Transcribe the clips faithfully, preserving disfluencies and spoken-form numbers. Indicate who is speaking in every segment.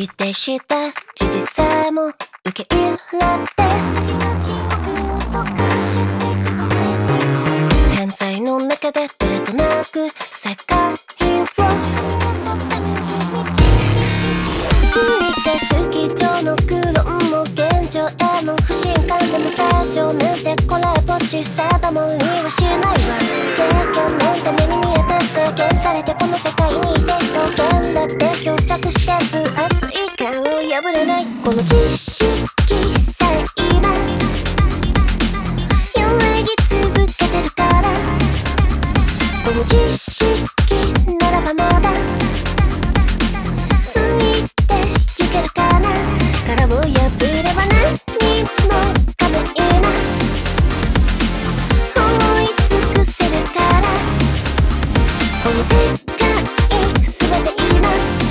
Speaker 1: 否定した事実さえも受け入れて犯罪の中でどれとなく世界を繰り返す基調の苦労も現状への不信感でも正常なんてこれっぽっち定まりはしないわ経験なんて目に見えて制限されてこの世界にいて表現だって狭窄して分厚い感を破れないこの知識さえ今揺らぎ続けてるからこの知識ならばまだついてゆけるかな殻を破れば何もかもいいな思い尽くせるからこの世界全て今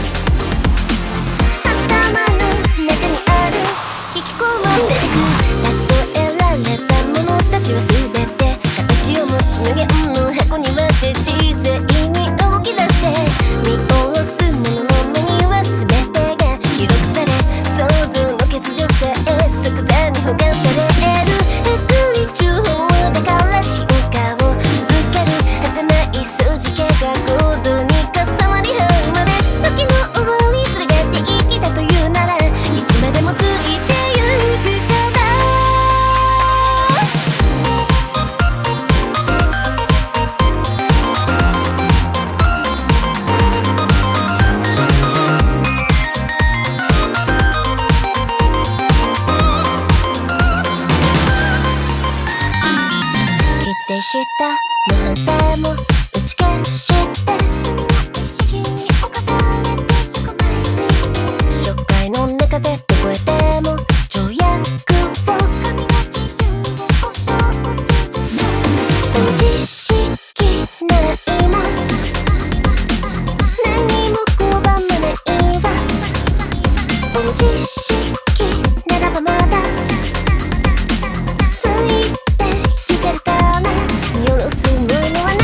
Speaker 1: 頭の中にある引き込まれてく例えられたものたちは全て形を持ち無限の箱にまで自然に動き出して見下ろすものの目には全てが記録され想像の欠如さえ即座に保管される悪理中法だから進化を続ける果てない数字系が行動に重なり合うまで時の終わりそれが定義だというならいつまでもついてゆくから否定した無反さえも打ち消して罪の意識に侵されてゆく前に初回の中でどこへでも条約を神が自由で保証するこの知識なら今何も拒まないわこの知識ならばまだついてゆけるかな見下ろすものは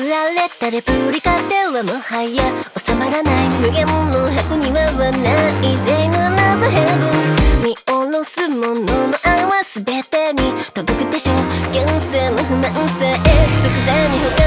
Speaker 1: られたレプリカではもはや収まらない無限の箱にはないぜの謎ヘブン見下ろすものの愛は全てに届くでしょう現世の不満さえ即座に